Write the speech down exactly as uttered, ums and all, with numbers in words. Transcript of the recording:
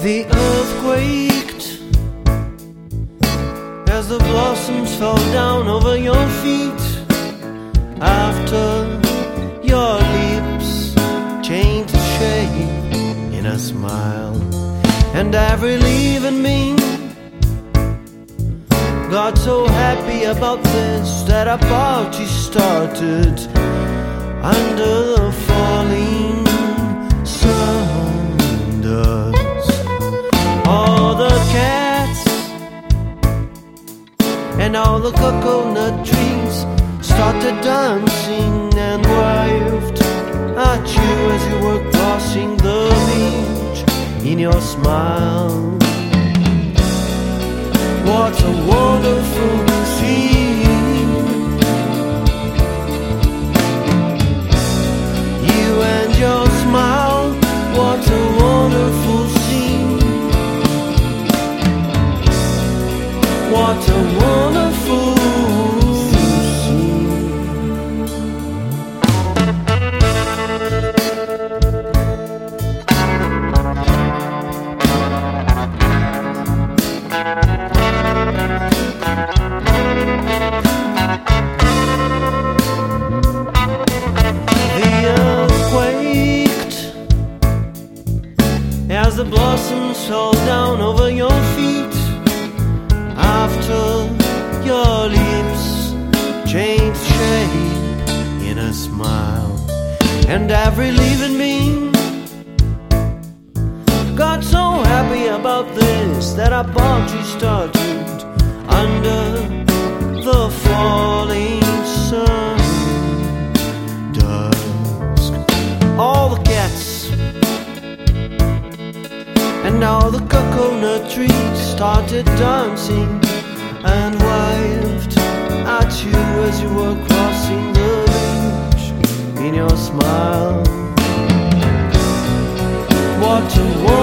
The earth quaked as the blossoms fell down over your feet. After your lips changed shape in a smile, and every leaf in me got so happy about this that a party started under the falling sun dust. All the cats and all the coconut trees started dancing and waved at you as you were crossing the beach in your smile. What a wonderful scene, you and your smile. What a wonderful scene, what a wonderful as the blossoms fell down over your feet. After your lips changed shape in a smile, and every leaf in me got so happy about this that our party started under the falling sun dusk. All the cats and all the coconut trees started dancing and waved at you as you were crossing the beach in your smile. What a